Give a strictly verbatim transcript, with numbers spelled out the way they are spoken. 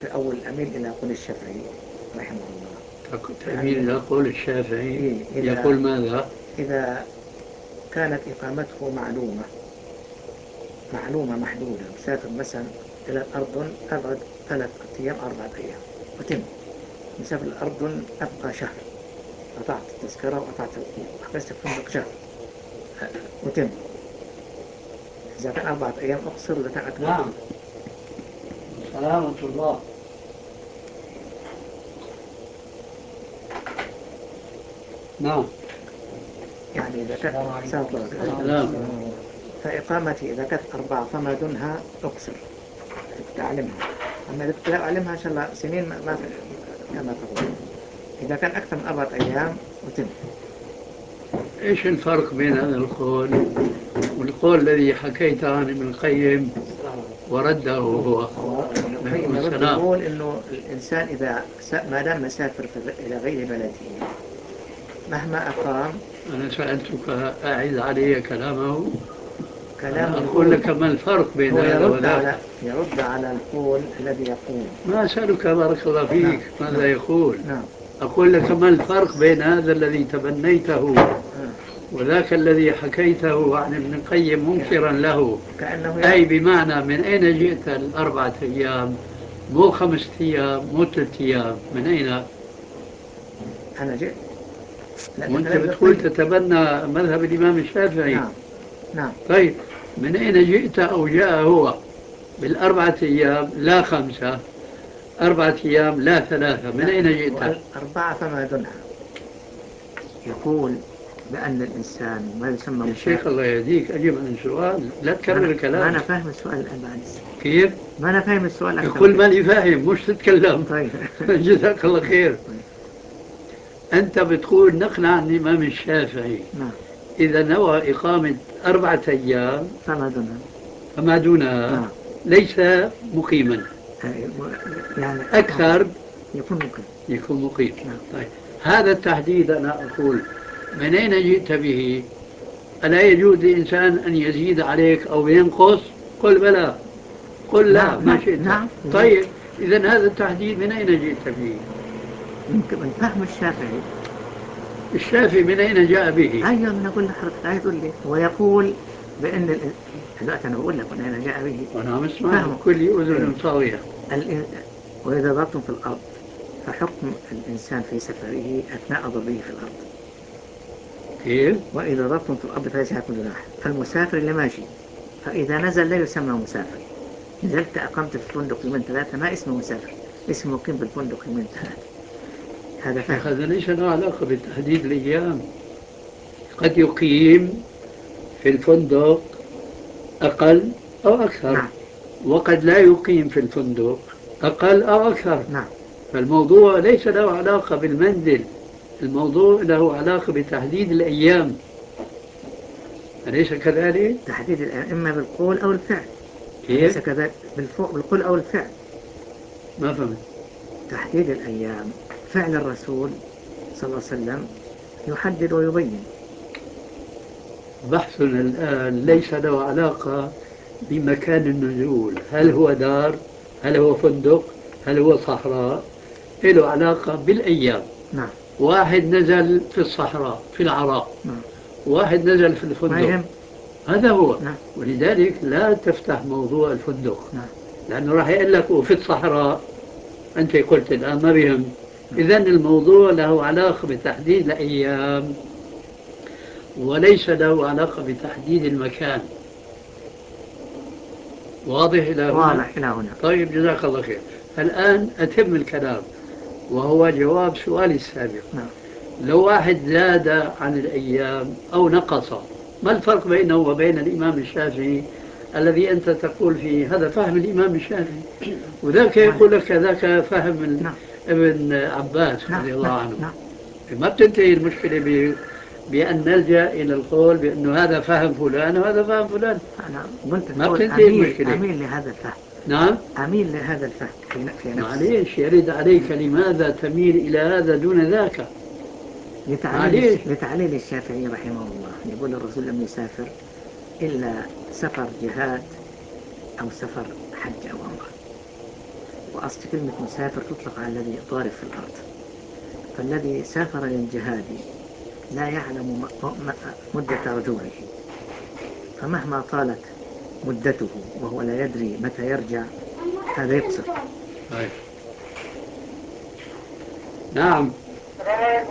أول أميل إلى قول الشافعي رحمه الله. تميل إلى قول الشافعي. إيه يقول ماذا؟ إذا كانت إقامته معلومة معلومة محدودة، مسافر مثلا إلى الأردن أبعد ثلاث أيام أربعة أيام وتم. مسافر الأردن أبقى شهر، قطعت التذكرة وقطعت وحبست فندق شهر وتم. إذا كان أربعة أيام أقصر، إذا كان أكثر. نعم. سلامة الله. نعم. يعني إذا كانت فإقامتي إذا كانت أربعة فما دونها أقصر تعلمها. أما إذا لا أعلمها إن شاء الله سنين ما كما تقول. إذا كان أكثر من أربعة أيام وتم. إيش الفرق بين هذا القول والقول الذي حكيت عن ابن القيم ورده هو؟ ابن القيم يقول إنه الإنسان إذا ما دام مسافر إلى غير بلده مهما أقام. أنا سألتك أعد علي كلامه. كلامه أقول لك ما الفرق بين هذا وذاك. يرد على القول الذي يقول. ما أسألك بارك الله فيك. نعم. ماذا نعم. يقول؟ نعم. أقول لك ما الفرق بين هذا الذي تبنيته وذاك الذي حكيته عن ابن القيم منكرا له؟ أي بمعنى من أين جئت الأربعة أيام؟ مو خمسة أيام، مو ثلاثة أيام، من أين؟ أنا جئت. وأنت بتقول تتبنى مذهب الإمام الشافعي. نعم. نعم. طيب من أين جئت أو جاء هو بالأربعة أيام لا خمسة، أربعة أيام لا ثلاثة، من أين جئت؟ أربعة فما دونها. يقول بأن الإنسان ما يسمى يا شيخ الله يهديك، أجيب عن السؤال، لا تكرر الكلام. ما أنا فاهم السؤال الآن بعد. كيف؟ ما أنا فاهم السؤال أكثر. يقول ماني فاهم، مش تتكلم. طيب. جزاك الله خير. أنت بتقول نقل عن الإمام الشافعي. نعم. إذا نوى إقامة أربعة أيام فما دونها فما دونها نعم. ليس مقيما. يعني أكثر يكون مقيم. يكون مقيم. نعم. طيب هذا التحديد أنا أقول من أين جئت به؟ ألا يجوز لإنسان أن يزيد عليك أو ينقص؟ قل بلى، قل لا. نعم. ما شئت. نعم. طيب إذا هذا التحديد من أين جئت به؟ من فهم الشافعي. الشافعي من أين جاء به؟ أيوة أنا أقول لحضرتك، عايز أقول لي ويقول بأن دلوقتي أنا بقول لك من أين جاء به. وأنا عم أسمع كل أذن صاغية. وإذا ضربتم في الأرض فحكم الإنسان في سفره أثناء ضربه في الأرض. كيف؟ وإذا ضربتم في الأرض فليس عليكم جناح. فالمسافر اللي ماشي فإذا نزل لا يسمى مسافر. نزلت أقمت في الفندق يومين ثلاثة ما اسمه مسافر، اسمه مقيم بالفندق يومين ثلاثة. هذا فهم. هذا ليس له علاقة بتحديد الأيام. قد يقيم في الفندق أقل أو أكثر. نعم. وقد لا يقيم في الفندق أقل أو أكثر. نعم. فالموضوع ليس له علاقة بالمنزل، الموضوع له علاقة بتحديد الأيام، أليس كذلك؟ تحديد الأيام إما بالقول أو الفعل. كيف؟ أليس كذلك؟ بالقول أو الفعل. ما فهمت. تحديد الأيام فعل الرسول صلى الله عليه وسلم يحدد ويبين. بحثنا الآن ليس له علاقة بمكان النزول، هل هو دار، هل هو فندق، هل هو صحراء، له علاقة بالأيام. نعم. واحد نزل في الصحراء في العراق، نعم. واحد نزل في الفندق، هذا هو. نعم. ولذلك لا تفتح موضوع الفندق. نعم. لأنه راح يقول لك وفي الصحراء، أنت قلت الآن ما بهم. إذن الموضوع له علاقة بتحديد الأيام وليس له علاقة بتحديد المكان. واضح إلى هنا؟ واضح إلى هنا. طيب جزاك الله خير. الآن أتم الكلام وهو جواب سؤالي السابق. نعم. لو واحد زاد عن الأيام أو نقص، ما الفرق بينه وبين الإمام الشافعي الذي أنت تقول فيه هذا فهم الإمام الشافعي، وذاك يقول لك ذاك فهم نعم. ابن عباس نعم. رضي الله عنه. نعم. ما بتنتهي المشكلة ب... بأن نلجأ إلى القول بأنه هذا فهم فلان وهذا فهم فلان. أنا قلت ما بتنتهي أميل المشكلة. أميل لهذا الفهم. نعم. أميل لهذا الفهم في نفسي. معليش يرد عليك لماذا تميل إلى هذا دون ذاك؟ لتعليل لتعليل الشافعي رحمه الله يقول الرسول لم يسافر إلا سفر جهاد أو سفر حج أو عمرة. وأصل كلمة مسافر تطلق على الذي ضارب في الأرض. فالذي سافر للجهاد لا يعلم مدة رجوعه، فمهما طالت مدته وهو لا يدري متى يرجع هذا يقصر. نعم.